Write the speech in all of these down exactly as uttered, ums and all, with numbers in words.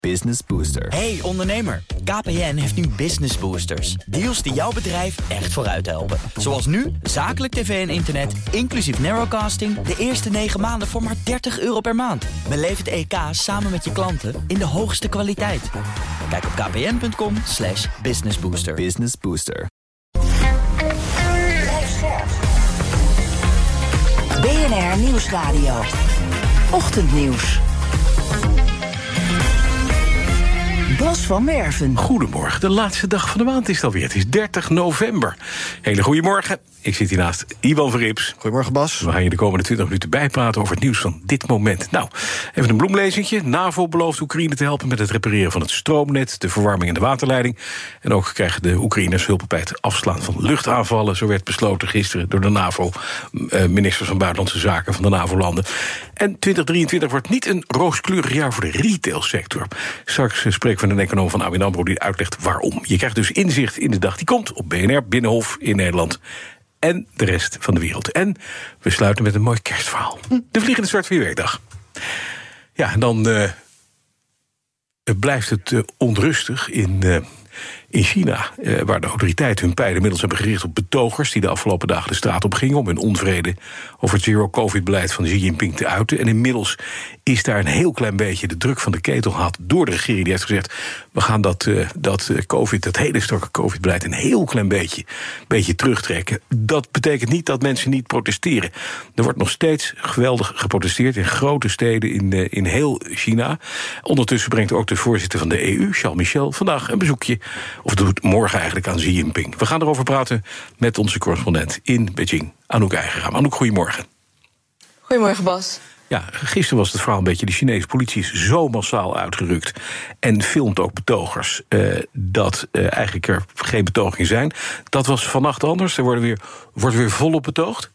Business Booster. Hey ondernemer, K P N heeft nu Business Boosters. Deals die jouw bedrijf echt vooruit helpen. Zoals nu, zakelijk tv en internet, inclusief narrowcasting... de eerste negen maanden voor maar dertig euro per maand. Beleef het E K samen met je klanten in de hoogste kwaliteit. Kijk op kpn.com slash businessbooster. Business Booster. B N R Nieuwsradio. Ochtendnieuws. Bas van Werven. Goedemorgen, de laatste dag van de maand is het alweer. Het is dertig november. Hele goedemorgen. Ik zit hier naast Iwan Verrips. Goedemorgen, Bas. We gaan je de komende twintig minuten bijpraten over het nieuws van dit moment. Nou, even een bloemlezingje. NAVO belooft Oekraïne te helpen met het repareren van het stroomnet, de verwarming en de waterleiding. En ook krijgen de Oekraïners hulp bij het afslaan van luchtaanvallen. Zo werd besloten gisteren door de NAVO, eh, ministers van Buitenlandse Zaken van de NAVO-landen. En twintig drieëntwintig wordt niet een rooskleurig jaar voor de retailsector. Straks spreken we met een econoom van A B N AMRO die uitlegt waarom. Je krijgt dus inzicht in de dag die komt op B N R, Binnenhof in Nederland en de rest van de wereld. En we sluiten met een mooi kerstverhaal. De Vliegende Zwarte Vierwerkdag. Ja, en dan uh, blijft het uh, onrustig in, uh, in China, uh, waar de autoriteiten hun pijlen inmiddels hebben gericht op betogers die de afgelopen dagen de straat op gingen om hun onvrede over het zero-covid-beleid van Xi Jinping te uiten. En inmiddels is daar een heel klein beetje de druk van de ketel gehad door de regering. Die heeft gezegd, we gaan dat, uh, dat uh, COVID, dat hele strakke COVID-beleid een heel klein beetje, beetje terugtrekken. Dat betekent niet dat mensen niet protesteren. Er wordt nog steeds geweldig geprotesteerd in grote steden in, uh, in heel China. Ondertussen brengt ook de voorzitter van de E U, Charles Michel, vandaag een bezoekje, of doet morgen eigenlijk, aan Xi Jinping. We gaan erover praten met onze correspondent in Beijing, Anouk Eigenraam. Anouk, goedemorgen. Goedemorgen, Bas. Ja, gisteren was het verhaal een beetje, de Chinese politie is zo massaal uitgerukt en filmt ook betogers uh, dat uh, eigenlijk er geen betogingen zijn. Dat was vannacht anders, er worden weer, wordt weer volop betoogd?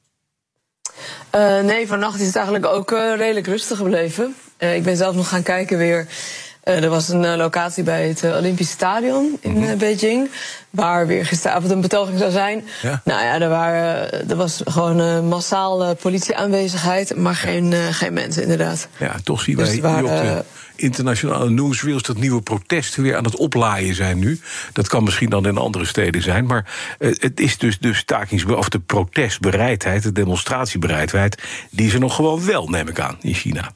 Uh, nee, vannacht is het eigenlijk ook uh, redelijk rustig gebleven. Uh, ik ben zelf nog gaan kijken weer. Uh, er was een uh, locatie bij het uh, Olympisch Stadion in uh, Beijing, waar weer gisteravond een betoging zou zijn. Ja. Nou ja, er, waren, er was gewoon uh, massaal uh, politieaanwezigheid, maar geen, uh, geen mensen inderdaad. Ja, toch zien wij dus waren, hier op de internationale nieuwsreels dat nieuwe protesten weer aan het oplaaien zijn nu. Dat kan misschien dan in andere steden zijn, maar uh, het is dus de stakings- of de protestbereidheid, de demonstratiebereidheid, die is er nog gewoon wel, neem ik aan, in China.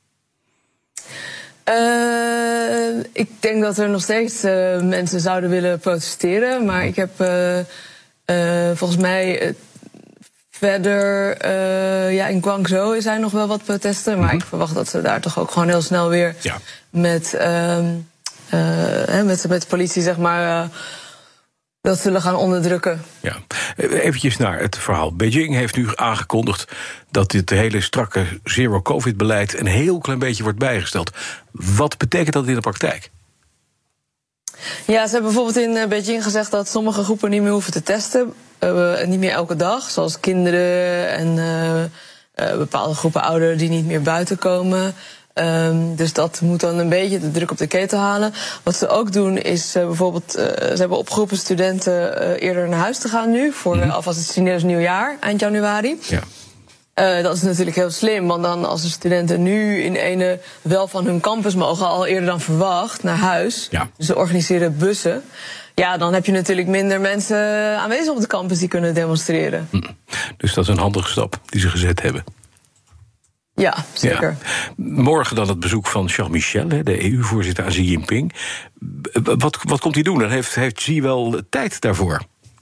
Uh, ik denk dat er nog steeds uh, mensen zouden willen protesteren. Maar ik heb uh, uh, volgens mij uh, verder... Uh, ja, in Guangzhou zijn nog wel wat protesten. Maar mm-hmm. ik verwacht dat ze daar toch ook gewoon heel snel weer... Ja. met, uh, uh, met, met de politie, zeg maar... Uh, dat zullen gaan onderdrukken. Ja, eventjes naar het verhaal. Beijing heeft nu aangekondigd dat dit hele strakke zero-covid-beleid een heel klein beetje wordt bijgesteld. Wat betekent dat in de praktijk? Ja, ze hebben bijvoorbeeld in Beijing gezegd dat sommige groepen niet meer hoeven te testen. Uh, niet meer elke dag, zoals kinderen en uh, uh, bepaalde groepen ouderen die niet meer buiten komen. Um, dus dat moet dan een beetje de druk op de ketel halen. Wat ze ook doen is uh, bijvoorbeeld... Uh, ze hebben opgeroepen studenten uh, eerder naar huis te gaan nu... voor uh, alvast het Chinees nieuwjaar, eind januari. Ja. Uh, dat is natuurlijk heel slim, want dan als de studenten nu in ene wel van hun campus mogen... al eerder dan verwacht, naar huis. Ja. Dus ze organiseren bussen. Ja, dan heb je natuurlijk minder mensen aanwezig op de campus die kunnen demonstreren. Hm. Dus dat is een handige stap die ze gezet hebben. Ja, zeker. Ja. Morgen dan het bezoek van Charles Michel, de E U-voorzitter, aan Xi Jinping. Wat, wat komt hij doen? Dan heeft, heeft Xi wel tijd daarvoor?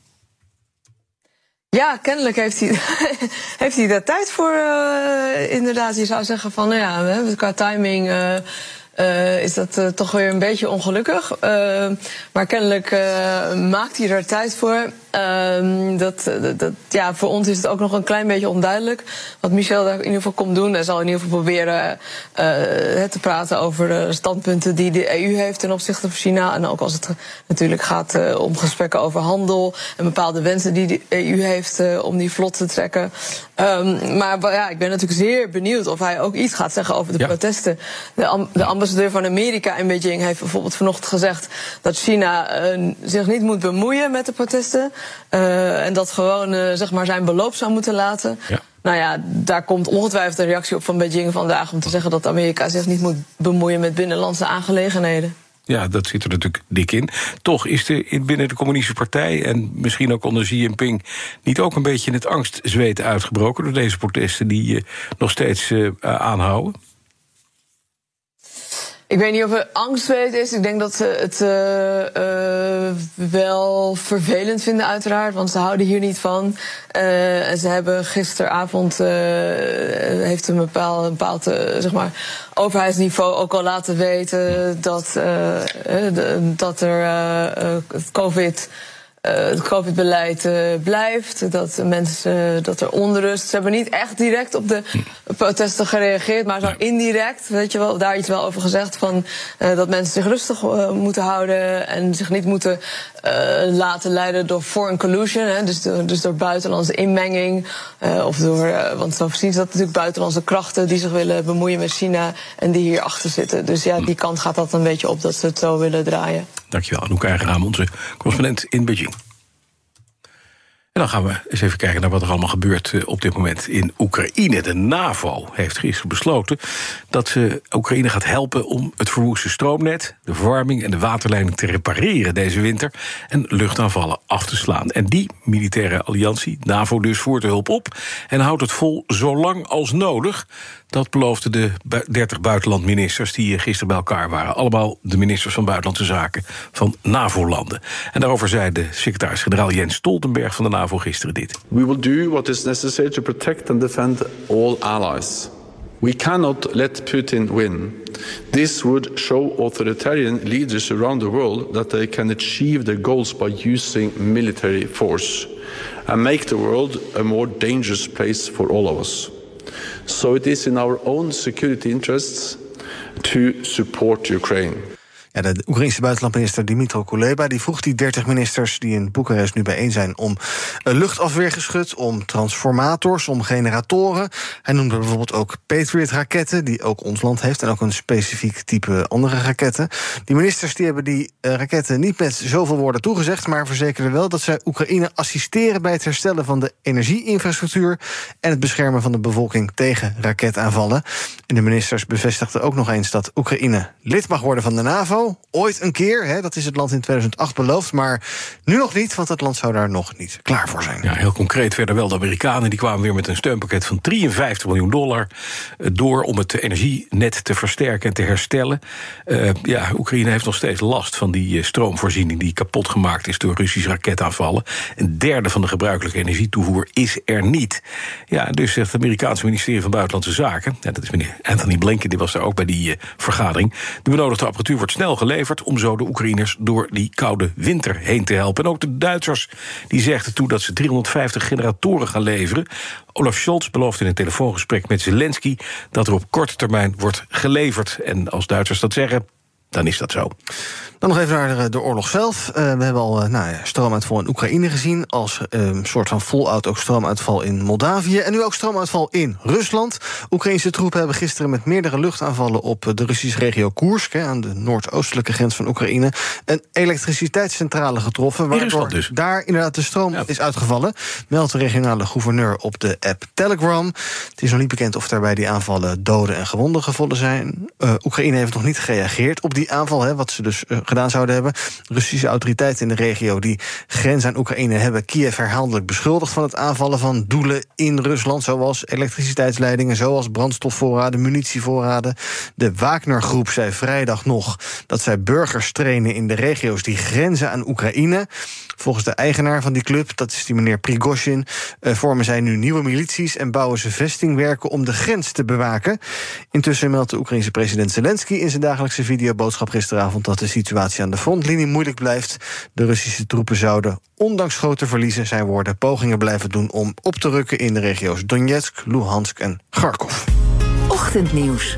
Ja, kennelijk heeft hij, heeft hij daar tijd voor. Uh, inderdaad, je zou zeggen van, nou ja, qua timing... Uh, Uh, is dat uh, toch weer een beetje ongelukkig. Uh, maar kennelijk uh, maakt hij er tijd voor. Uh, dat, dat, dat, ja, voor ons is het ook nog een klein beetje onduidelijk wat Michel daar in ieder geval komt doen. Hij zal in ieder geval proberen uh, te praten over de standpunten die de E U heeft ten opzichte van China. En ook als het natuurlijk gaat uh, om gesprekken over handel en bepaalde wensen die de E U heeft uh, om die vlot te trekken. Um, maar ja, ik ben natuurlijk zeer benieuwd of hij ook iets gaat zeggen over de ja. protesten. De, am, de ambassadeur van Amerika in Beijing heeft bijvoorbeeld vanochtend gezegd dat China uh, zich niet moet bemoeien met de protesten. Uh, en dat gewoon uh, zeg maar zijn beloop zou moeten laten. Ja. Nou ja, daar komt ongetwijfeld een reactie op van Beijing vandaag om te zeggen dat Amerika zich niet moet bemoeien met binnenlandse aangelegenheden. Ja, dat zit er natuurlijk dik in. Toch is er binnen de Communistische Partij en misschien ook onder Xi Jinping niet ook een beetje het angstzweet uitgebroken door deze protesten die uh, nog steeds uh, aanhouden? Ik weet niet of het angstzweet is. Ik denk dat ze het uh, uh, wel vervelend vinden uiteraard, want ze houden hier niet van. Uh, en ze hebben gisteravond, uh, heeft een bepaald, een bepaald uh, zeg maar, overheidsniveau ook al laten weten dat, uh, de, dat er uh, het COVID... Uh, het COVID-beleid uh, blijft, dat mensen, dat er onrust. Ze hebben niet echt direct op de protesten gereageerd, maar zo indirect, weet je wel, daar iets wel over gezegd van uh, dat mensen zich rustig uh, moeten houden en zich niet moeten uh, laten leiden door foreign collusion, hè, dus, door, dus door buitenlandse inmenging, uh, of door, uh, want zo zien ze dat natuurlijk buitenlandse krachten die zich willen bemoeien met China en die hier achter zitten. Dus ja, die kant gaat dat een beetje op dat ze het zo willen draaien. Dankjewel, Anouk Eigenraam, onze correspondent in Beijing. En dan gaan we eens even kijken naar wat er allemaal gebeurt op dit moment in Oekraïne. De NAVO heeft gisteren besloten dat ze Oekraïne gaat helpen om het verwoeste stroomnet, de verwarming en de waterleiding te repareren deze winter en luchtaanvallen af te slaan. En die militaire alliantie, NAVO dus, voert de hulp op en houdt het vol zo lang als nodig. Dat beloofden de dertig buitenlandministers die gisteren bij elkaar waren. Allemaal de ministers van Buitenlandse Zaken van NAVO-landen. En daarover zei de secretaris-generaal Jens Stoltenberg van de NAVO gisteren dit. We will do what is necessary to protect and defend all allies. We cannot let Putin win. This would show authoritarian leaders around the world that they can achieve their goals by using military force and make the world a more dangerous place for all of us. So it is in our own security interests to support Ukraine. Ja, de Oekraïense buitenlandminister Dmytro Kuleba die vroeg die dertig ministers die in Boekarest nu bijeen zijn om luchtafweergeschut, om transformators, om generatoren. Hij noemde bijvoorbeeld ook Patriot-raketten, die ook ons land heeft, en ook een specifiek type andere raketten. Die ministers die hebben die uh, raketten niet met zoveel woorden toegezegd, maar verzekerden wel dat zij Oekraïne assisteren bij het herstellen van de energieinfrastructuur en het beschermen van de bevolking tegen raketaanvallen. En de ministers bevestigden ook nog eens dat Oekraïne lid mag worden van de NAVO. Ooit een keer, hè, dat is het land in tweeduizend acht beloofd, maar nu nog niet, want het land zou daar nog niet klaar voor zijn. Ja, heel concreet werden wel de Amerikanen, die kwamen weer met een steunpakket van drieënvijftig miljoen dollar door om het energienet te versterken en te herstellen. Uh, ja, Oekraïne heeft nog steeds last van die stroomvoorziening die kapot gemaakt is door Russische raketaanvallen. Een derde van de gebruikelijke energietoevoer is er niet. Ja, dus zegt het Amerikaanse ministerie van Buitenlandse Zaken, ja, dat is meneer Anthony Blinken, die was daar ook bij die uh, vergadering. De benodigde apparatuur wordt snel geleverd om zo de Oekraïners door die koude winter heen te helpen. En ook de Duitsers die zegden toe dat ze driehonderdvijftig generatoren gaan leveren. Olaf Scholz belooft in een telefoongesprek met Zelensky dat er op korte termijn wordt geleverd. En als Duitsers dat zeggen, dan is dat zo. Dan nog even naar de, de oorlog zelf. Uh, we hebben al uh, nou ja, stroomuitval in Oekraïne gezien. Als uh, soort van fallout ook stroomuitval in Moldavië. En nu ook stroomuitval in Rusland. Oekraïnse troepen hebben gisteren met meerdere luchtaanvallen op de Russische regio Koersk, hè, aan de noordoostelijke grens van Oekraïne, een elektriciteitscentrale getroffen, waardoor dus daar inderdaad de stroom ja. is uitgevallen. Meldt de regionale gouverneur op de app Telegram. Het is nog niet bekend of daarbij die aanvallen doden en gewonden gevallen zijn. Uh, Oekraïne heeft nog niet gereageerd op die aanval, hè, wat ze dus uh, gedaan zouden hebben. Russische autoriteiten in de regio die grens aan Oekraïne hebben Kiev herhaaldelijk beschuldigd van het aanvallen van doelen in Rusland, zoals elektriciteitsleidingen, zoals brandstofvoorraden, munitievoorraden. De Wagner-groep zei vrijdag nog dat zij burgers trainen in de regio's die grenzen aan Oekraïne. Volgens de eigenaar van die club, dat is die meneer Prigozhin, uh, vormen zij nu nieuwe milities en bouwen ze vestingwerken om de grens te bewaken. Intussen meldt de Oekraïense president Zelensky in zijn dagelijkse videoboodschap gisteravond dat de situatie aan de frontlinie moeilijk blijft. De Russische troepen zouden, ondanks grote verliezen, zijn woorden, pogingen blijven doen om op te rukken in de regio's Donetsk, Luhansk en Kharkov. Ochtendnieuws.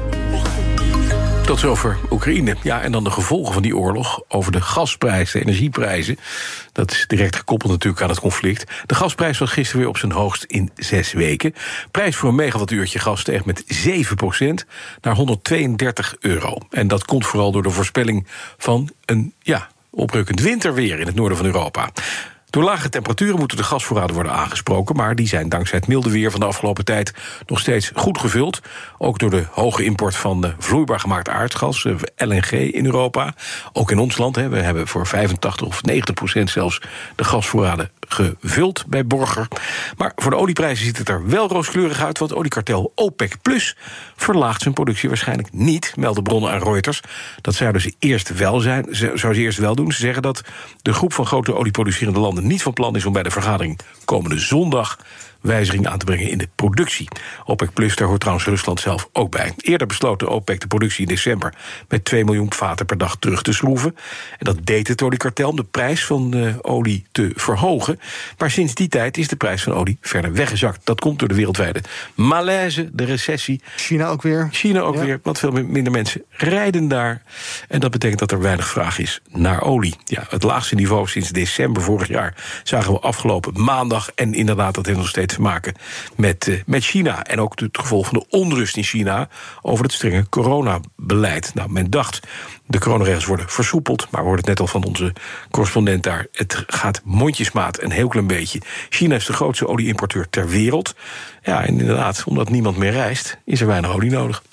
Tot zover Oekraïne. Ja, en dan de gevolgen van die oorlog over de gasprijzen, de energieprijzen. Dat is direct gekoppeld natuurlijk aan het conflict. De gasprijs was gisteren weer op zijn hoogst in zes weken. Prijs voor een megawattuurtje gas steeg met zeven procent naar honderdtweeëndertig euro. En dat komt vooral door de voorspelling van een ja, oprukkend winterweer in het noorden van Europa. Door lage temperaturen moeten de gasvoorraden worden aangesproken, maar die zijn dankzij het milde weer van de afgelopen tijd nog steeds goed gevuld. Ook door de hoge import van vloeibaar gemaakt aardgas, L N G in Europa. Ook in ons land, hè, we hebben voor vijfentachtig of negentig procent zelfs de gasvoorraden gevuld bij Borger. Maar voor de olieprijzen ziet het er wel rooskleurig uit, want oliekartel OPEC Plus verlaagt zijn productie waarschijnlijk niet, melden bronnen aan Reuters. Dat zouden ze eerst wel zijn, zou ze eerst wel doen. Ze zeggen dat de groep van grote olieproducerende landen niet van plan is om bij de vergadering komende zondag wijzigingen aan te brengen in de productie. OPEC Plus, daar hoort trouwens Rusland zelf ook bij. Eerder besloot de OPEC de productie in december met twee miljoen vaten per dag terug te schroeven. En dat deed het oliekartel om de prijs van de olie te verhogen. Maar sinds die tijd is de prijs van olie verder weggezakt. Dat komt door de wereldwijde malaise, de recessie. China ook weer. China ook ja. weer, want veel minder mensen rijden daar. En dat betekent dat er weinig vraag is naar olie. Ja, het laagste niveau sinds december vorig jaar zagen we afgelopen maandag. En inderdaad, dat heeft nog steeds te maken met, uh, met China. En ook het gevolg van de onrust in China over het strenge coronabeleid. Nou, men dacht, de coronaregels worden versoepeld, maar we hoorden het net al van onze correspondent daar. Het gaat mondjesmaat een heel klein beetje. China is de grootste olieimporteur ter wereld. Ja, en inderdaad, omdat niemand meer reist, is er weinig olie nodig.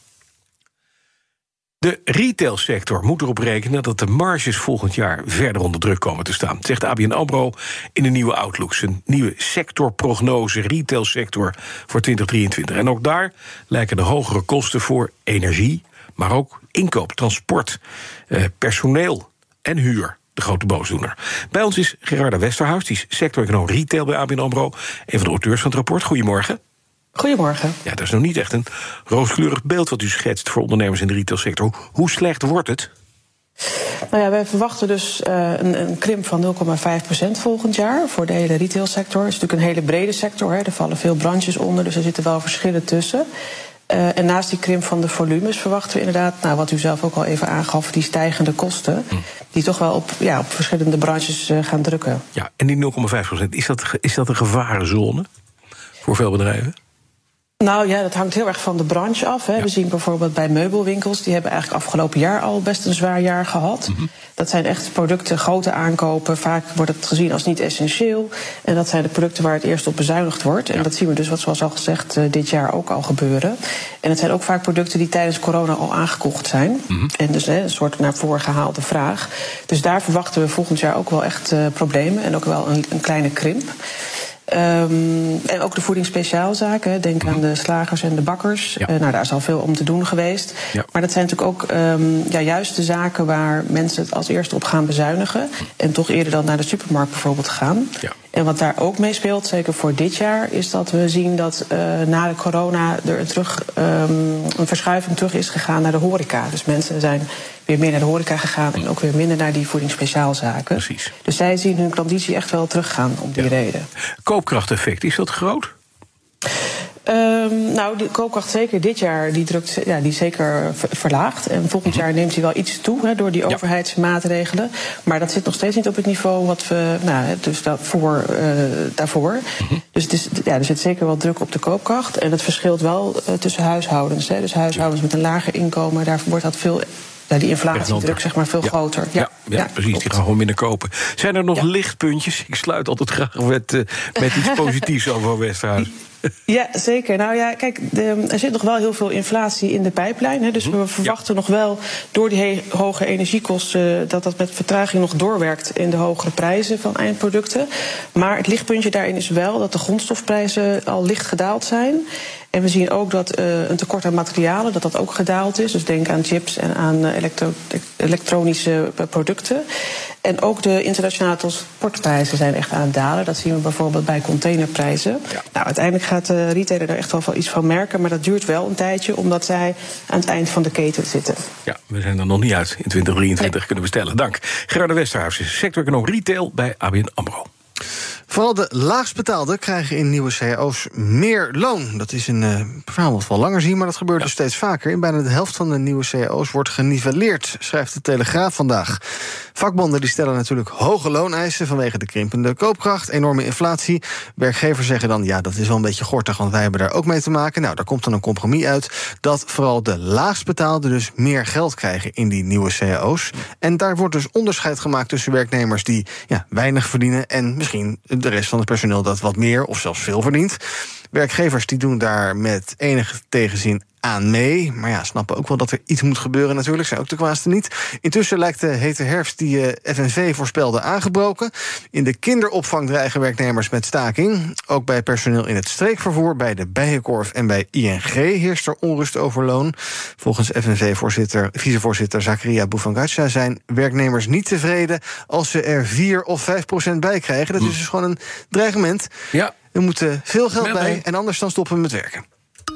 De retailsector moet erop rekenen dat de marges volgend jaar verder onder druk komen te staan, zegt A B N AMRO in een nieuwe Outlook, een nieuwe sectorprognose, retailsector voor twintig drieëntwintig. En ook daar lijken de hogere kosten voor energie, maar ook inkoop, transport, eh, personeel en huur de grote boosdoener. Bij ons is Gerarda Westerhuis, die is sector-econoom retail bij A B N AMRO, een van de auteurs van het rapport. Goedemorgen. Goedemorgen. Ja, dat is nog niet echt een rooskleurig beeld wat u schetst voor ondernemers in de retailsector. Hoe slecht wordt het? Nou ja, wij verwachten dus uh, een, een krimp van nul komma vijf procent volgend jaar voor de hele retailsector. Het is natuurlijk een hele brede sector, hè. Er vallen veel branches onder, dus er zitten wel verschillen tussen. Uh, en naast die krimp van de volumes verwachten we inderdaad, nou, wat u zelf ook al even aangaf, die stijgende kosten, hm. die toch wel op, ja, op verschillende branches uh, gaan drukken. Ja, en die nul komma vijf procent, is dat, is dat een gevarenzone voor veel bedrijven? Nou ja, dat hangt heel erg van de branche af. Hè. Ja. We zien bijvoorbeeld bij meubelwinkels, die hebben eigenlijk afgelopen jaar al best een zwaar jaar gehad. Mm-hmm. Dat zijn echt producten, grote aankopen. Vaak wordt het gezien als niet essentieel. En dat zijn de producten waar het eerst op bezuinigd wordt. En ja. dat zien we dus, wat zoals al gezegd, dit jaar ook al gebeuren. En het zijn ook vaak producten die tijdens corona al aangekocht zijn. Mm-hmm. En dus hè, een soort naar voren gehaalde vraag. Dus daar verwachten we volgend jaar ook wel echt uh, problemen. En ook wel een, een kleine krimp. Um, en ook de voedingsspeciaalzaken, denk aan de slagers en de bakkers. Ja. Uh, nou, daar is al veel om te doen geweest. Ja. Maar dat zijn natuurlijk ook um, ja, juist de zaken waar mensen het als eerste op gaan bezuinigen. En toch eerder dan naar de supermarkt bijvoorbeeld gaan. Ja. En wat daar ook mee speelt, zeker voor dit jaar, is dat we zien dat uh, na de corona er een, terug, um, een verschuiving terug is gegaan naar de horeca. Dus mensen zijn weer meer naar de horeca gegaan en ook weer minder naar die voedingsspeciaalzaken. Precies. Dus zij zien hun klanditie echt wel teruggaan om die ja. reden. Koopkrachteffect, is dat groot? Um, nou, de koopkracht zeker dit jaar, die drukt, ja, die is zeker verlaagd. En volgend jaar neemt hij wel iets toe he, door die ja. overheidsmaatregelen. Maar dat zit nog steeds niet op het niveau wat we, nou, dus daarvoor. Uh, daarvoor. Mm-hmm. Dus het is, ja, er zit zeker wel druk op de koopkracht. En het verschilt wel uh, tussen huishoudens. Hè. Dus huishoudens ja. met een lager inkomen, daar wordt dat veel. Ja, die inflatiedruk zeg maar veel ja. groter. Ja, ja, ja, ja precies, klopt. Die gaan gewoon minder kopen. Zijn er nog ja. lichtpuntjes? Ik sluit altijd graag met, uh, met iets positiefs over Westerhuis. Ja, zeker. Nou ja, kijk, de, er zit nog wel heel veel inflatie in de pijplijn. Hè, dus we verwachten ja. nog wel door die he- hoge energiekosten dat dat met vertraging nog doorwerkt in de hogere prijzen van eindproducten. Maar het lichtpuntje daarin is wel dat de grondstofprijzen al licht gedaald zijn. En we zien ook dat uh, een tekort aan materialen, dat dat ook gedaald is. Dus denk aan chips en aan uh, elektro- elektronische producten. En ook de internationale transportprijzen zijn echt aan het dalen. Dat zien we bijvoorbeeld bij containerprijzen. Ja. Nou, uiteindelijk gaat de retailer daar echt wel iets van merken. Maar dat duurt wel een tijdje, omdat zij aan het eind van de keten zitten. Ja, we zijn er nog niet uit. In twintig drieëntwintig nee. kunnen we stellen. Dank. Gerarda Westerhuis, sector-econoom retail bij A B N AMRO. Vooral de laagstbetaalden krijgen in nieuwe C A O's meer loon. Dat is een uh, verhaal wat we al langer zien, maar dat gebeurt ja. dus steeds vaker. In bijna de helft van de nieuwe C A O's wordt geniveleerd, schrijft de Telegraaf vandaag. Vakbonden die stellen natuurlijk hoge looneisen vanwege de krimpende koopkracht, enorme inflatie. Werkgevers zeggen dan, ja, dat is wel een beetje gortig, want wij hebben daar ook mee te maken. Nou, daar komt dan een compromis uit dat vooral de laagst betaalden dus meer geld krijgen in die nieuwe cao's. En daar wordt dus onderscheid gemaakt tussen werknemers die ja, weinig verdienen en misschien de rest van het personeel dat wat meer of zelfs veel verdient. Werkgevers die doen daar met enige tegenzin aan mee. Maar ja, snappen ook wel dat er iets moet gebeuren natuurlijk. Zijn ook de kwaadste niet. Intussen lijkt de hete herfst die uh, F N V voorspelde aangebroken. In de kinderopvang dreigen werknemers met staking. Ook bij personeel in het streekvervoer, bij de Bijenkorf en bij I N G heerst er onrust over loon. Volgens F N V-voorzitter, vicevoorzitter Zakaria Bouvangacha zijn werknemers niet tevreden als ze er vier of vijf procent bij krijgen. Dat is dus gewoon een dreigement. Ja. Er moet veel geld Met bij mee. en anders dan stoppen we met werken.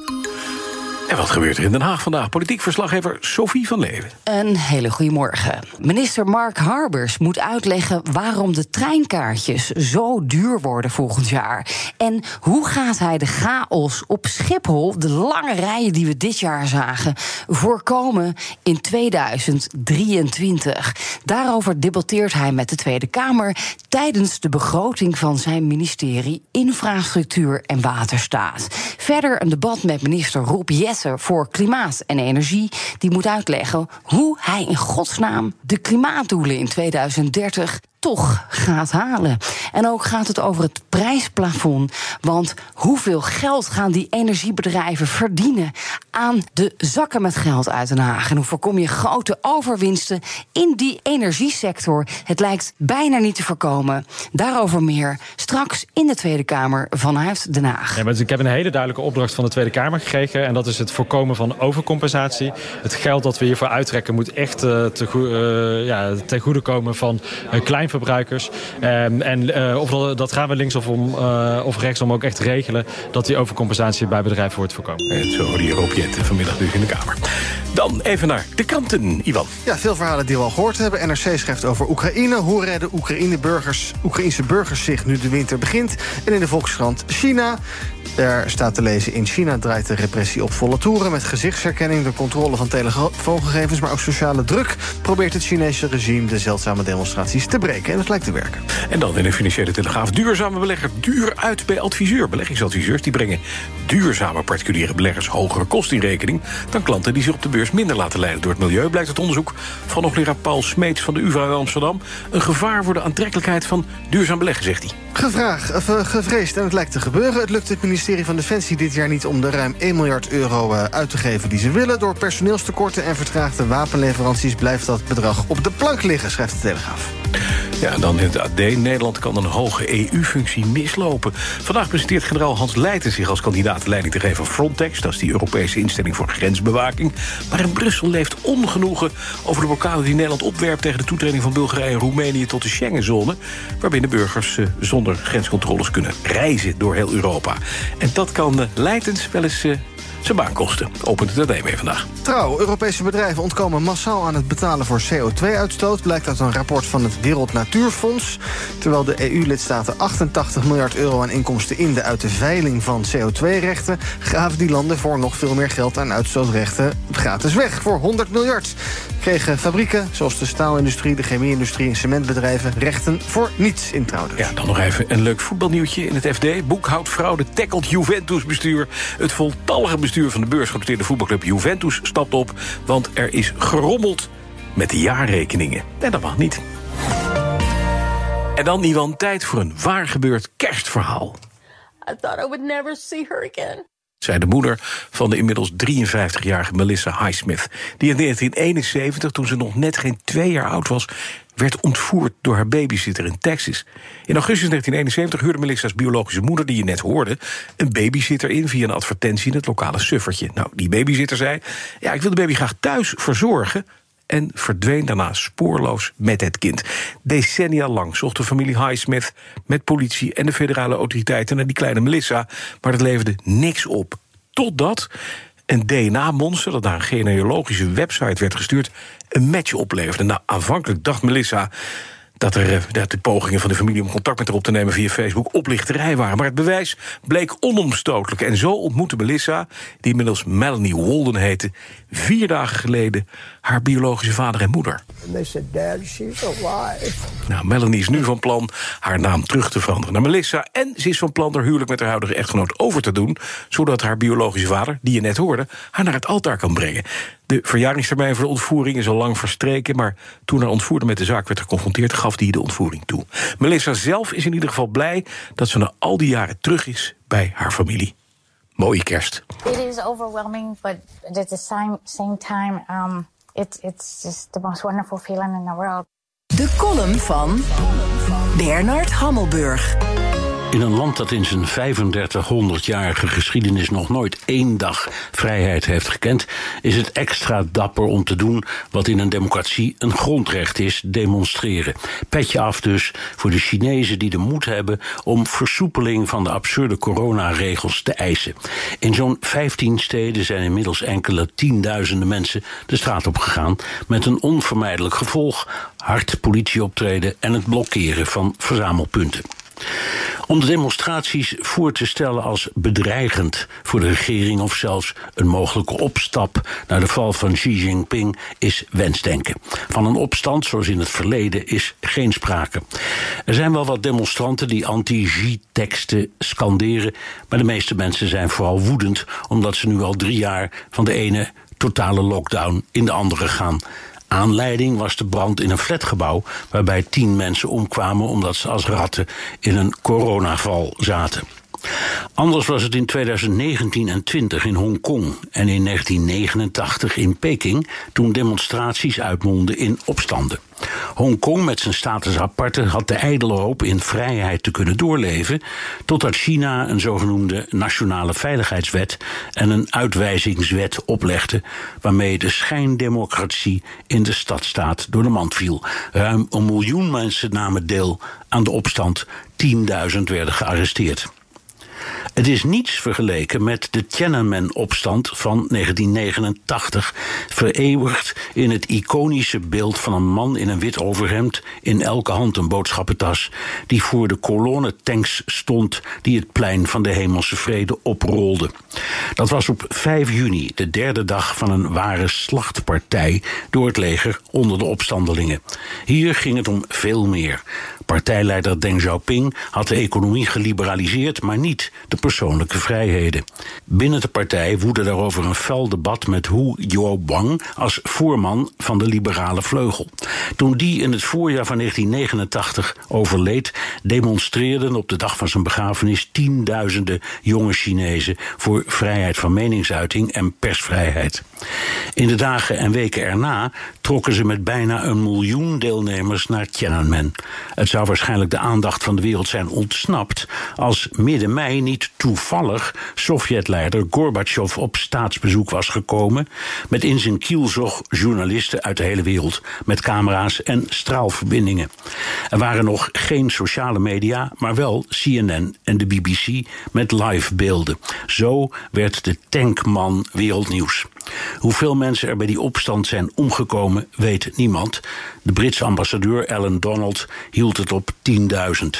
En wat gebeurt er in Den Haag vandaag? Politiek verslaggever Sophie van Leeuwen. Een hele goede morgen. Minister Mark Harbers moet uitleggen waarom de treinkaartjes zo duur worden volgend jaar. En hoe gaat hij de chaos op Schiphol, de lange rijen die we dit jaar zagen, voorkomen in tweeduizend drieëntwintig? Daarover debatteert hij met de Tweede Kamer tijdens de begroting van zijn ministerie Infrastructuur en Waterstaat. Verder een debat met minister Rob Jetten voor Klimaat en Energie. Die moet uitleggen hoe hij in godsnaam de klimaatdoelen in tweeduizend dertig toch gaat halen. En ook gaat het over het prijsplafond. Want hoeveel geld gaan die energiebedrijven verdienen aan de zakken met geld uit Den Haag? En hoe voorkom je grote overwinsten in die energiesector? Het lijkt bijna niet te voorkomen. Daarover meer straks in de Tweede Kamer vanuit Den Haag. Ja, maar ik heb een hele duidelijke opdracht van de Tweede Kamer gekregen. En dat is het voorkomen van overcompensatie. Het geld dat we hiervoor uittrekken moet echt uh, te go- uh, ja, ten goede komen van uh, kleinverbruikers. Um, en uh, of dat, dat gaan we linksom om, uh, of rechtsom ook echt regelen, dat die overcompensatie bij bedrijven wordt voorkomen. En zo die Rob Jetten vanmiddag dus in de Kamer. Dan even naar de kanten, Ivan. Ja, veel verhalen die we al gehoord hebben. N R C schrijft over Oekraïne. Hoe redden Oekraïne-burgers, Oekraïnse burgers zich nu de winter begint? En in de Volkskrant China. Daar staat te lezen: in China draait de repressie op volle toeren met gezichtsherkenning, de controle van telefoongegevens, maar ook sociale druk probeert het Chinese regime de zeldzame demonstraties te breken. En dat lijkt te werken. En dan in de Financiële Telegraaf: duurzame belegger duur uit bij adviseur. Beleggingsadviseurs die brengen duurzame particuliere beleggers hogere kosten in rekening dan klanten die zich op de beurs minder laten leiden door het milieu, blijkt het onderzoek van hoogleraar Paul Smeets van de U vA in Amsterdam. Een gevaar voor de aantrekkelijkheid van duurzaam beleggen, zegt hij. Gevraagd, of, uh, gevreesd en het lijkt te gebeuren. Het lukt het ministerie van Defensie dit jaar niet om de ruim één miljard euro uh, uit te geven die ze willen. Door personeelstekorten en vertraagde wapenleveranties blijft dat bedrag op de plank liggen, schrijft de Telegraaf. Ja, en dan in het A D. Nederland kan een hoge E U-functie mislopen. Vandaag presenteert generaal Hans Leijten zich als kandidaat de leiding te geven van Frontex. Dat is die Europese instelling voor grensbewaking. Maar in Brussel leeft ongenoegen over de blokkade die Nederland opwerpt tegen de toetreding van Bulgarije en Roemenië tot de Schengenzone, waarbinnen burgers uh, zonder grenscontroles kunnen reizen door heel Europa. En dat kan uh, Leijtens wel eens Uh, zijn baan kosten. Opent het A D mee vandaag. Trouw, Europese bedrijven ontkomen massaal aan het betalen voor C O twee uitstoot... blijkt uit een rapport van het Wereld Natuurfonds. Terwijl de E U-lidstaten achtentachtig miljard euro aan inkomsten inden uit de veiling van C O twee rechten... gaven die landen voor nog veel meer geld aan uitstootrechten gratis weg. Voor honderd miljard kregen fabrieken zoals de staalindustrie, de chemie-industrie en cementbedrijven rechten voor niets in Trouw dus. Ja, dan nog even een leuk voetbalnieuwtje in het F D. Boekhoudfraude tackelt Juventus-bestuur. Het voltallige bestuur van de beursgenoteerde voetbalclub Juventus stapt op, want er is gerommeld met de jaarrekeningen. En dat mag niet. En dan, Iwan, tijd voor een waar gebeurd kerstverhaal. I thought I would never see her again. Zei de moeder van de inmiddels drieënvijftigjarige Melissa Highsmith, die in negentien eenenzeventig, toen ze nog net geen twee jaar oud was, werd ontvoerd door haar babysitter in Texas. In augustus negentien eenenzeventig huurde Melissa's biologische moeder, die je net hoorde, een babysitter in via een advertentie in het lokale suffertje. Nou, die babysitter zei: ja, ik wil de baby graag thuis verzorgen, en verdween daarna spoorloos met het kind. Decennia lang zocht de familie Highsmith met politie en de federale autoriteiten naar die kleine Melissa, maar dat leverde niks op. Totdat een D N A-monster dat naar een genealogische website werd gestuurd een match opleverde. Nou, aanvankelijk dacht Melissa dat, er, dat de pogingen van de familie om contact met haar op te nemen via Facebook oplichterij waren. Maar het bewijs bleek onomstotelijk. En zo ontmoette Melissa, die inmiddels Melanie Walden heette, vier dagen geleden haar biologische vader en moeder. And they said, Dad, she's alive. Nou, Melanie is nu van plan haar naam terug te veranderen naar Melissa. En ze is van plan haar huwelijk met haar huidige echtgenoot over te doen, zodat haar biologische vader, die je net hoorde, haar naar het altaar kan brengen. De verjaringstermijn voor de ontvoering is al lang verstreken, maar toen haar ontvoerder met de zaak werd geconfronteerd, gaf die de ontvoering toe. Melissa zelf is in ieder geval blij dat ze na al die jaren terug is bij haar familie. Mooie kerst. It is overwhelming, but at the same, same time, um, it, it's just the most wonderful feeling in the world. De column van Bernard Hammelburg. In een land dat in zijn vijfendertighonderdjarige geschiedenis nog nooit één dag vrijheid heeft gekend, is het extra dapper om te doen wat in een democratie een grondrecht is: demonstreren. Petje af dus voor de Chinezen die de moed hebben om versoepeling van de absurde coronaregels te eisen. In zo'n vijftien steden zijn inmiddels enkele tienduizenden mensen de straat op gegaan, met een onvermijdelijk gevolg: hard politieoptreden en het blokkeren van verzamelpunten. Om de demonstraties voor te stellen als bedreigend voor de regering of zelfs een mogelijke opstap naar de val van Xi Jinping is wensdenken. Van een opstand zoals in het verleden is geen sprake. Er zijn wel wat demonstranten die anti-Xi-teksten scanderen, maar de meeste mensen zijn vooral woedend omdat ze nu al drie jaar van de ene totale lockdown in de andere gaan. Aanleiding was de brand in een flatgebouw waarbij tien mensen omkwamen omdat ze als ratten in een coronaval zaten. Anders was het in tweeduizend negentien en twintig in Hongkong en in negentien negenentachtig in Peking, toen demonstraties uitmondden in opstanden. Hongkong met zijn status aparte had de ijdele hoop in vrijheid te kunnen doorleven, totdat China een zogenoemde nationale veiligheidswet en een uitwijzingswet oplegde, waarmee de schijndemocratie in de stadstaat door de mand viel. Ruim een miljoen mensen namen deel aan de opstand, tienduizend werden gearresteerd. Het is niets vergeleken met de Tiananmen-opstand van negentien negenentachtig... vereeuwigd in het iconische beeld van een man in een wit overhemd, in elke hand een boodschappentas, die voor de kolonne tanks stond die het plein van de Hemelse Vrede oprolde. Dat was op vijf juni, de derde dag van een ware slachtpartij door het leger onder de opstandelingen. Hier ging het om veel meer. Partijleider Deng Xiaoping had de economie geliberaliseerd, maar niet de persoonlijke vrijheden. Binnen de partij woedde daarover een fel debat met Hu Yaobang als voorman van de liberale vleugel. Toen die in het voorjaar van negentien negenentachtig overleed, demonstreerden op de dag van zijn begrafenis tienduizenden jonge Chinezen voor vrijheid van meningsuiting en persvrijheid. In de dagen en weken erna trokken ze met bijna een miljoen deelnemers naar Tiananmen. Het zou waarschijnlijk de aandacht van de wereld zijn ontsnapt als midden mei niet toevallig Sovjetleider Gorbachev op staatsbezoek was gekomen, met in zijn kielzog journalisten uit de hele wereld met camera's en straalverbindingen. Er waren nog geen sociale media, maar wel C N N en de B B C met live beelden. Zo werd de tankman wereldnieuws. Hoeveel mensen er bij die opstand zijn omgekomen, weet niemand. De Britse ambassadeur Alan Donald hield het op tienduizend.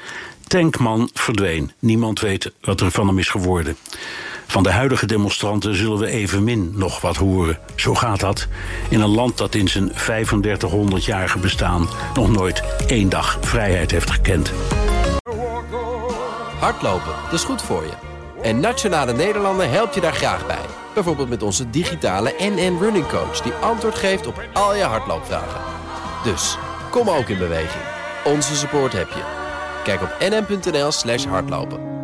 Tankman verdween. Niemand weet wat er van hem is geworden. Van de huidige demonstranten zullen we evenmin nog wat horen. Zo gaat dat in een land dat in zijn vijfendertighonderdjarige bestaan nog nooit één dag vrijheid heeft gekend. Hardlopen, dat is goed voor je. En Nationale Nederlanden helpt je daar graag bij. Bijvoorbeeld met onze digitale N N Running Coach, die antwoord geeft op al je hardloopvragen. Dus, kom ook in beweging. Onze support heb je. Kijk op nn.nl slash hardlopen.